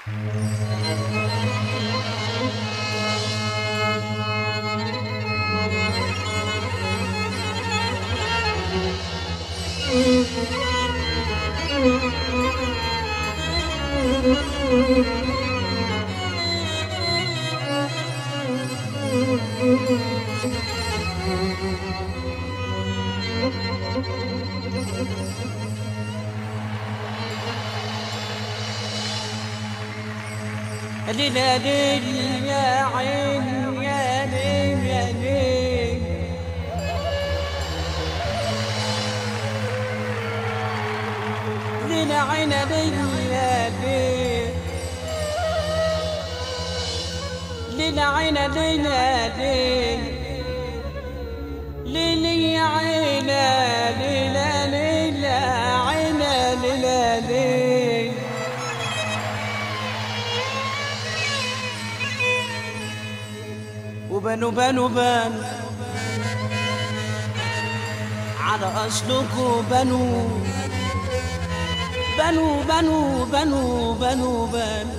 ليل يا ليل يا عين يا ليل يا ليل ليل عين ليل يا ليل ليل عين ليل يا ليل ليل يا عين ليل ليل عين ليل ليل وبنوا بنوا بنوا على أصلكوا بنوا بنوا بنوا بنوا بنوا بنوا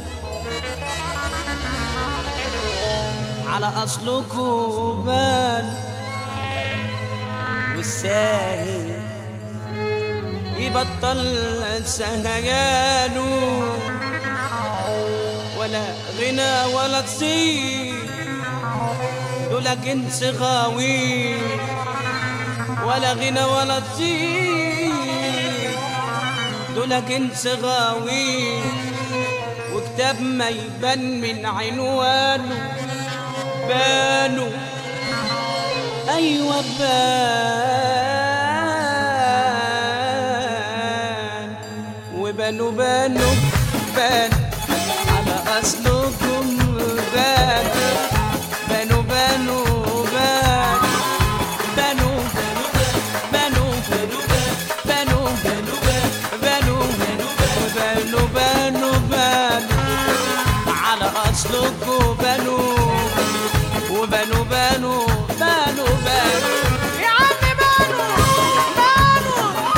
على أصلكوا بنوا والساهي يبطل سهيانه ولا غنى ولا تصير دولا جنس غاوي ولا غنى ولا تصير دولا جنس غاوي وكتاب ما يبان من عنوانه بانوا أيوة بان وبانوا بانوا بان على أصلكم بان بنو بنو بان بنو بنو بنو بنو بنو بنو بان على أصلكوا بنو وبنو بنو بنو بان يا عمي بنو بنو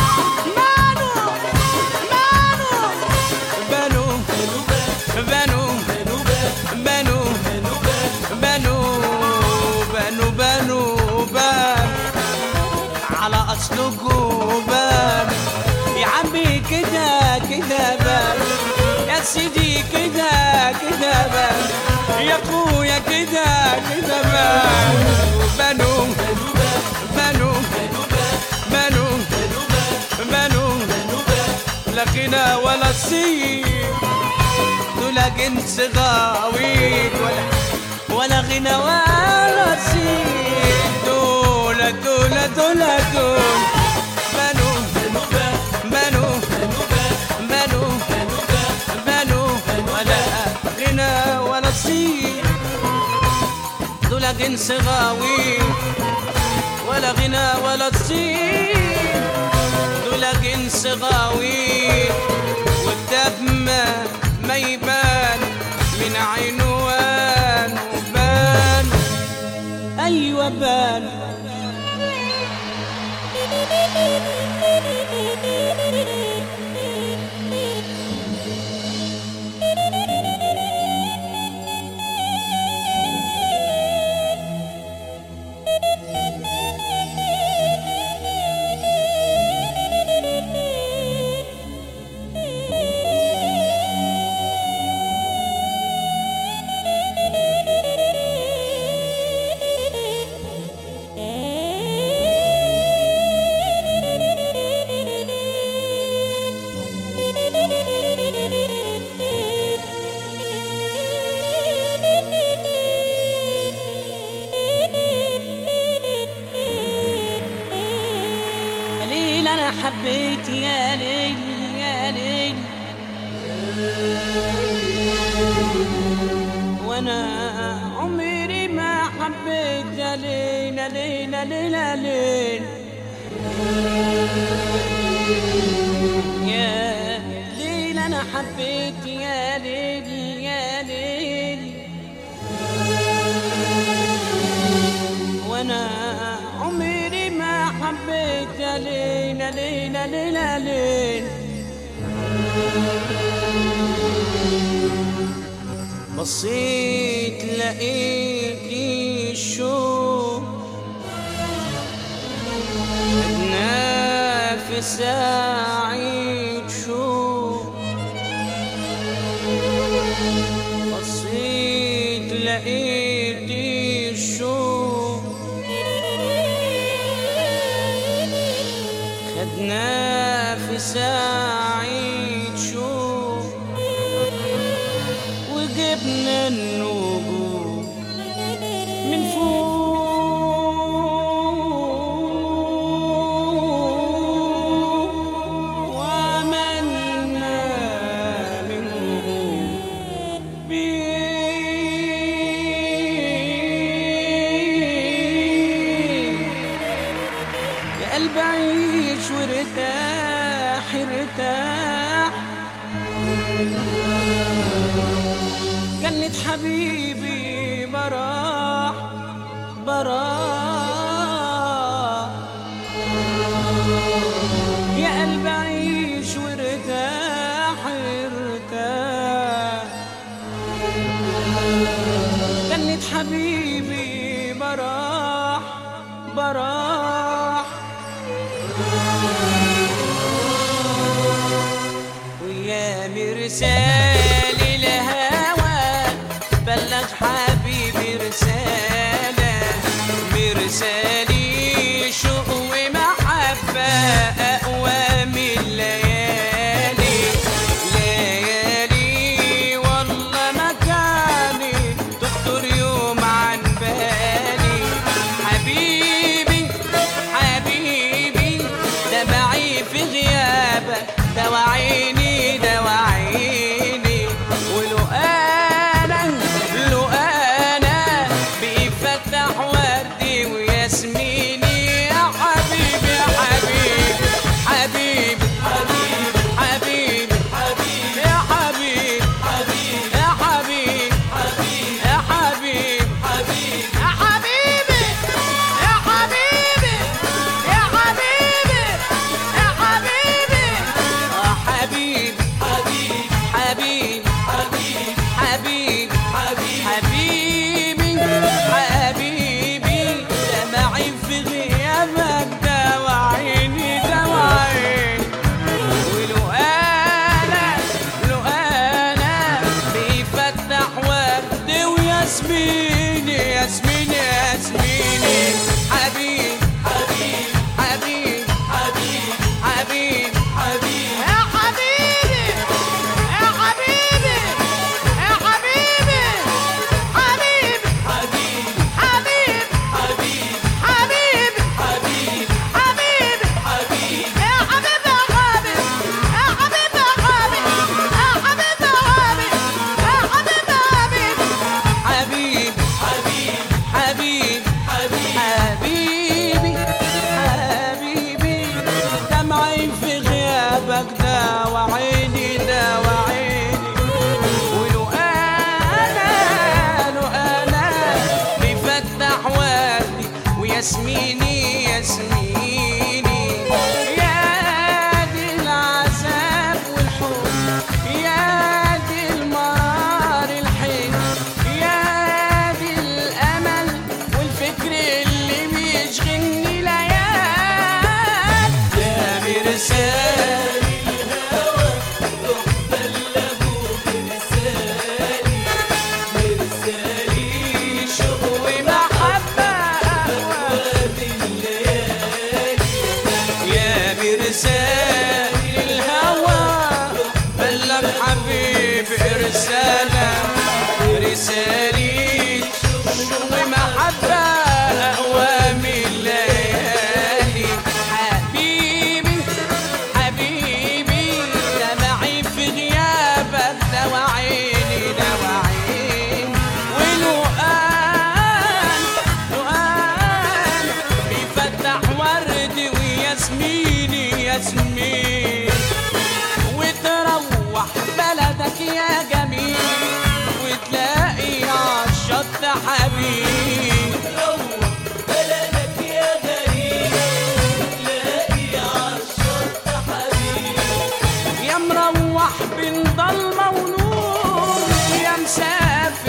بنو بنو بنو بنو بنو بنو بنو بان على أصلكوا بان يا عمي كده كده بان يا سيدي كده كده بان يا اخويا كده كده بان بنو بنو بنو بنو لا غنى ولا صيت دولا جنس غاويت ولا غنى ولا صيت دولا دولا دولا دول بنو بنو بنو بنو ولا غنى ولا صيت دولا جنس غاويت ولا غنى ولا صيت دولا جنس غاويت والدب ما يبان من عنوان وبان أيوة بان أنا حبيت يا ليل يا ليل وأنا عمري ما حبيت يا ليل يا ليل يا ليل يا ليل يا ليل أنا حبيت يا ليل يا ليل وأنا عمري ما حبيت يا ليل يا ليل يا ليل يا ليل بصيت لقيت الشوق أدنى في ساعة شوق بصيت لقيت الشوق خدنا في ساعة شوق وجبنا النجوم من فوق وعملنا منهم بيت يا قلبي عيش وارتاح ارتاح جنة حبيبي براح براح يا قلبي عيش وارتاح ارتاح جنة حبيبي براح براح ويا مرسال الهوى بلغ حبيبي رسالة مرسالي شوق ومحبة أقوى من ليالي ليالي والله مكاني تخطر يوم عن بالي حبيبي حبيبي دمعي في غيابك دواعيني دواعيني ولو أنا بيفتح وردي وياسميني يا حبيبي يا حبيبي حبيبي حبيبي حبيبي يا حبيبي يا حبيبي يا حبيبي يا حبيبي يا حبيبي يا حبيبي يا حبيبي حبيبي حبيبي حبيبي حبيبي دمعي في غيابك دواعيني دواعيني ولو أنا بيفتح ورد وياسميني ياسميني ياسميني حبيبي حبيبي حبيبي يا حبيبي يا حبيبي يا حبيبي حبيبي حبيبي حبيبي حبيبي يا حبيبي يا حبيبي يا حبيبي يا حبيبي يا حبيبي يا حبيبي حبيبي حبيبي دمعي في غيابك دواعيني دواعيني ولو أنا بيفتح وردي وياسميني ياسميني يا دي العذاب والحب يا دي المرار الحلو يا دي الأمل والفكر اللي بيشغلني ليال يا مرسال الهوى روح بلغه مرسالي شوق ومحبة أقوى من الليالي يا مرسال الهوى بلغ حبيبي رسالة رسالي شوق ومحبة أقوى من الليالي حبيبي دمعي في غيابك دواعيني دواعيني ولو أنا بيفتح وردي وياسميني ياسمين وتروح بلدك يا جميل وتلاقي عالشط حبيب بلدك يا غريب وتلاقي عالشط حبيب يا مروح بين ضلمة ونور يا مسافر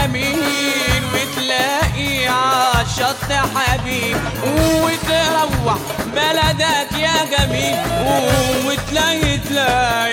جميل وتلاقي عالشط حبيب، وتروح بلدك يا جميل، وتلاقي تروح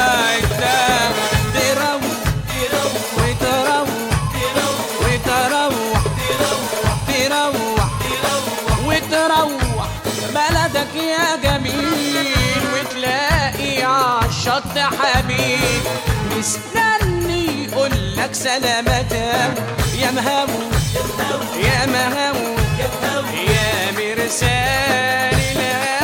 وتروح بلدك يا جميل، وتلاقي عالشط حبيب مستني يقولك سلامة يا مهاوي يا مهاوي يا مرسال